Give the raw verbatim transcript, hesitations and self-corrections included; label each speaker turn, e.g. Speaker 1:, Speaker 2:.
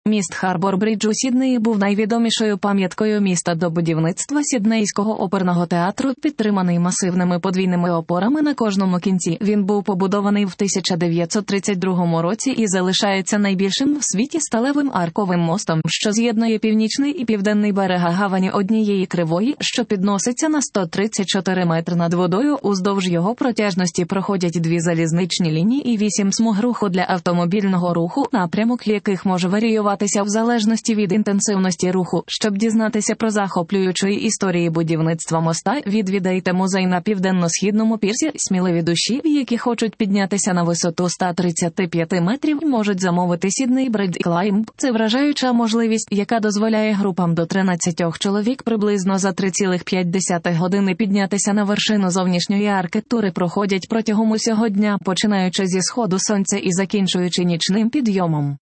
Speaker 1: Міст Харбор-Брідж у Сіднеї був найвідомішою пам'яткою міста до будівництва Сіднейського оперного театру, підтриманий масивними подвійними опорами на кожному кінці. Він був побудований в тисяча дев'ятсот тридцять другому році і залишається найбільшим в світі сталевим арковим мостом, що з'єднує північний і південний берега гавані однієї кривої, що підноситься на сто тридцять чотири метри над водою. Уздовж його протяжності проходять дві залізничні лінії і вісім смуг руху для автомобільного руху, напрямок яких може варіювати в залежності від інтенсивності руху. Щоб дізнатися про захоплюючої історії будівництва моста, відвідайте музей на південно-східному пірсі. Сміливі душі, які хочуть піднятися на висоту ста тридцяти п'яти метрів, можуть замовити Sydney Bridge Climb. Це вражаюча можливість, яка дозволяє групам до тринадцяти чоловік приблизно за три цілих п'ять десятих години піднятися на вершину зовнішньої арки. Тури проходять протягом усього дня, починаючи зі сходу сонця і закінчуючи нічним підйомом.